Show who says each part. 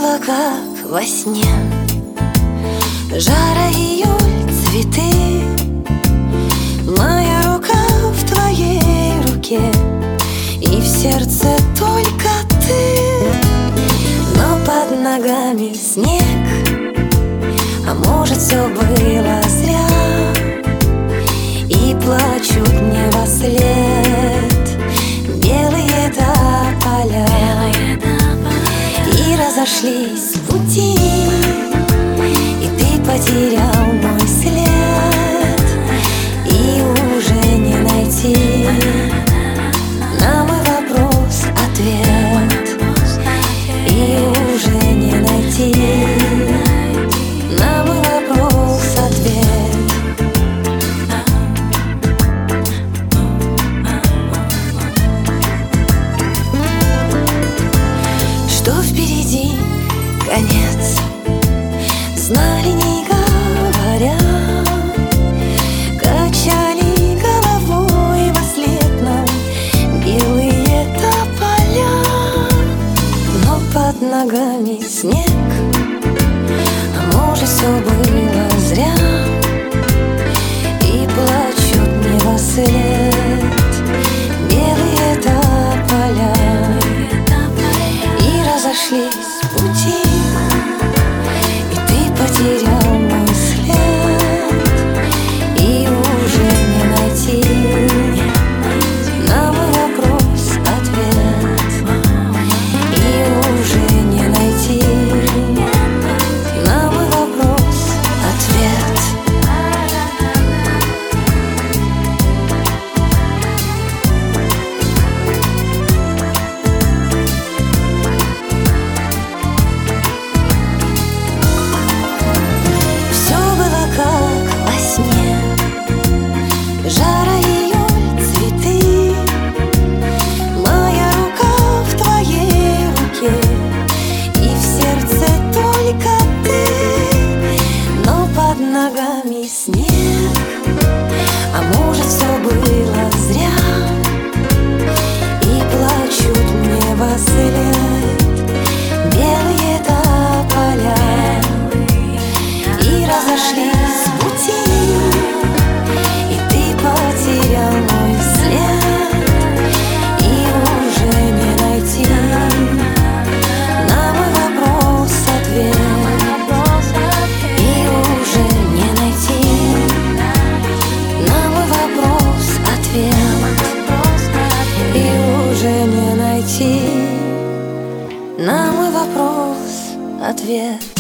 Speaker 1: было как во сне. Жара, июль, цветы, моя рука в твоей руке, и в сердце только ты. Но под ногами снег, а может, все было зря, и плачут мне вослед белые тополя. И разошлись пути, и ты потерял мой след, и уже не найти на мой вопрос ответ, и уже не найти на мой вопрос ответ. Что впереди конец, знали, не говоря, качали головой во след нам белые тополя. Но под ногами снег, а может, все было зря, и плачут мне вослед белые тополя. И разошлись пути, и ты потерял мой след, и уже не найти на мой вопрос ответ, и уже не найти на мой вопрос ответ. Жара, июль, цветы, моя рука в твоей руке, и в сердце только ты. Но под ногами снег, а может, все было зря, и плачут мне вослед белые тополя. И разошлись пути, потерял мой след, и уже не найти на мой вопрос ответ, и уже не найти на мой вопрос ответ, и уже не найти на мой вопрос ответ.